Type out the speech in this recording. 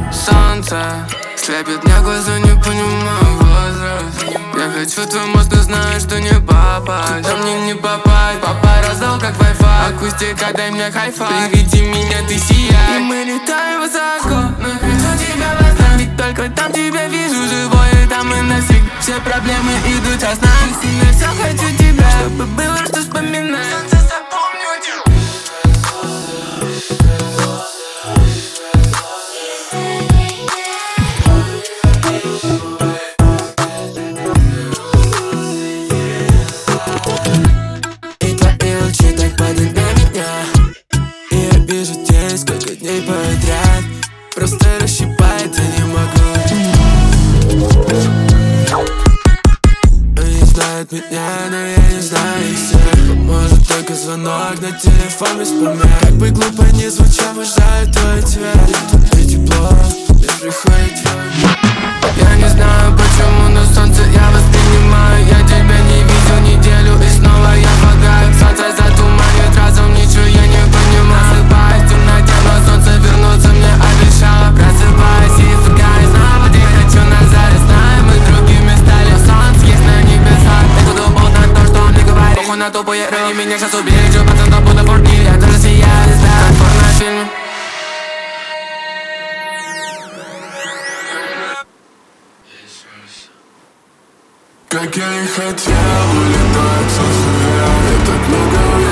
Солнце слепит мне глаза, не понимаю возраст. Я хочу твой мозг, но знаю, что не попасть. Да мне не попасть, папа раздал как Wi-Fi. Акустика, дай мне хай-фай. Приведи меня, ты сияй. И мы летаем высоко, но хочу тебя восстановить. Ведь только там тебя вижу живое, там и навсегда. Все проблемы идут от нас. Я все хочу тебя, чтобы было что вспоминать. Сколько дней подряд просто расщипает, я не могу. Они знают меня, но я не знаю их всех. Поможет только звонок на телефон без помех. Как бы глупо ни звучал, обожаю твой цвет. Тут мне тепло, мне приходит тьма. Я не знаю почему, но солнце я воспринимаю. Я тебя не видел неделю и снова я погаю. Солнце затуманит разум, ничего я не понимаю. Просыпаюсь в темноте, но солнце вернуться мне обещало. Просыпаюсь и фигаю, снова не хочу назад. Я знаю, мы другими стали, солнце есть на небесах. Я буду болт на то, что он мне говорит. Похуй на тупые раны, меня сейчас убили. 100% буду порки, я тоже сияю, как в порнофильме. Как я и хотел улетать со звезд. Я так много